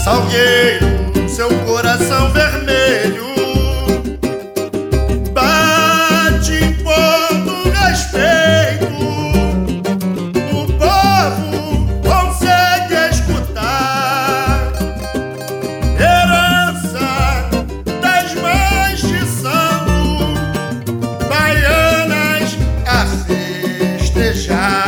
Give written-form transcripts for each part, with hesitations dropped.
Salgueiro, seu coração vermelho bate impondo respeito. O povo consegue escutar herança das mães de santo, baianas a festejar.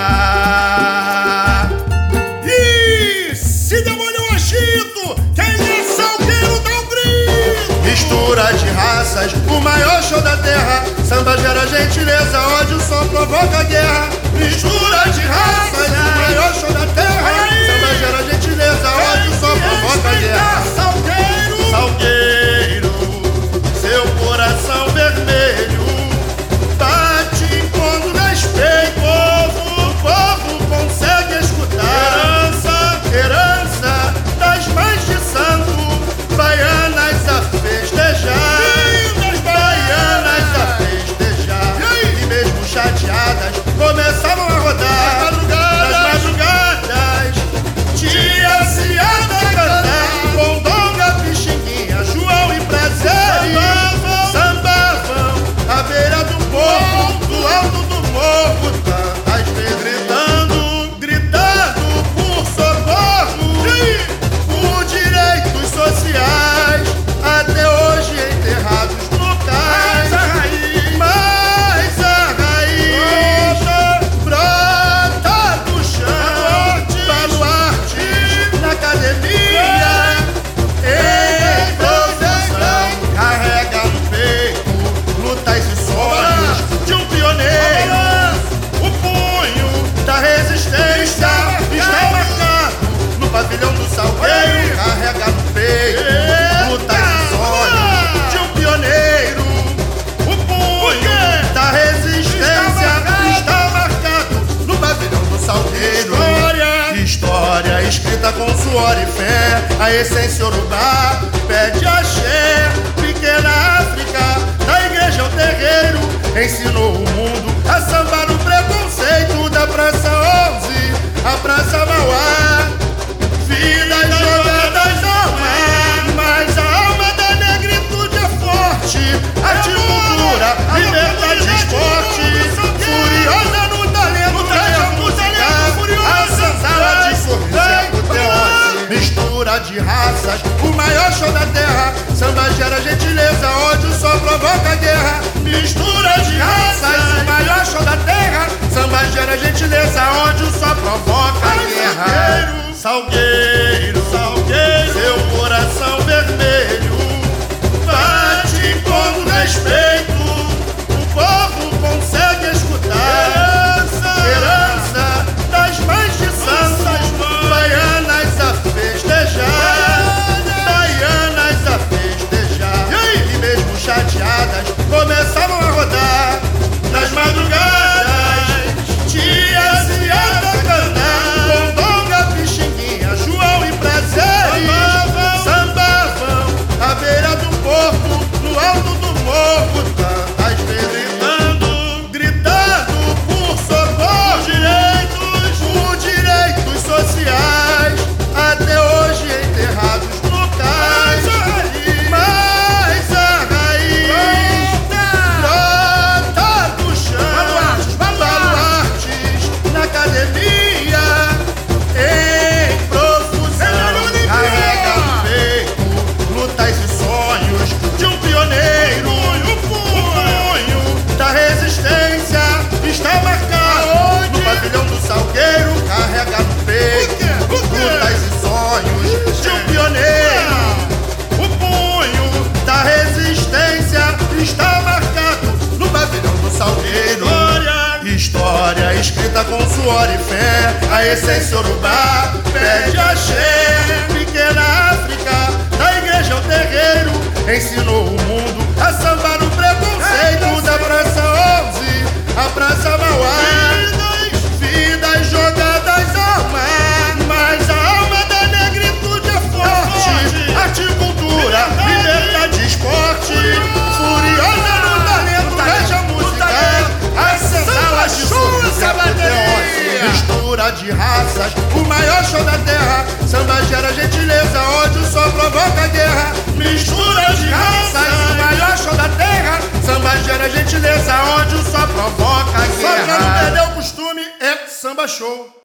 Mistura de raças, o maior show da terra. Samba gera gentileza, ódio só provoca guerra. Mistura de raças, o maior show da terra. Samba gera gentileza, ódio só provoca guerra. Salgueiro, Salgueiro, seu coração vermelho bate impondo respeito. O povo consegue escutar herança das mães de santo, baianas a festejar, baianas a festejar. E mesmo chateadas começavam a rodar. Nas madrugadas, tia Ciada cantar, Condonga, Pixinguinha, João e Prazer sambavam à beira do morro, do alto do morro, tantas vezes gritando por socorro, por direitos sociais, até hoje enterrados no cais. Mas a raiz brota do chão, baluarte na academia, em posição, carrega no peito lutas e sonhos de um pioneiro. O punho da resistência está marcado no pavilhão do Salgueiro, carrega no peito lutas e sonhos de um pioneiro. O punho da resistência está marcado no pavilhão do Salgueiro. História escrita com suor e fé, a essência urubá pede axé. Pequena África, da igreja ao terreiro, ensinou o mundo a sambar o preconceito. Da Praça 11 à Praça Mauá, vidas jogadas ao mar, mas a alma da negritude é forte. Arte, cultura, liberdade, esporte, furiosa no talento, veja música, a senzala de sorriso e apoteose. Mistura de raças, o maior show da terra. Samba gera gentileza, ódio só provoca guerra. Mistura de raças, o maior show da terra. Samba gera gentileza, ódio só provoca guerra. Salgueiro, Salgueiro, seu coração vermelho bate impondo respeito. O povo consegue escutar herança das mães de santo, baianas a festejar, baianas a festejar. E mesmo chateadas começavam a rodar. Nas madrugadas, tia Ciada cantar, Condonga, Pixinguinha, João e Prazer sambavam à beira do porto, no alto do morro, tantas vezes gritando por socorro, por direitos sociais, até hoje enterrados no cais. Mas a raiz brota do chão, baluartes na academia, em profusão, carrega no peito lutas e sonhos de um pioneiro. O punho da resistência está marcado no pavilhão do Salgueiro, carrega no peito lutas e sonhos de um pioneiro. O punho da resistência está marcado no pavilhão do Salgueiro. História escrita com suor e fé, a essência urubá pede axé. Pequena África, da igreja ao terreiro, ensinou o mundo a sambar o preconceito. Da Praça 11 à Praça Mauá, vidas jogadas ao mar, mas a alma da negritude é forte. Arte, cultura, liberdade, esporte, furiosa no talento, veja música, a senzala de sorriso e apoteose. Mistura de raças, o maior show da Samba Show.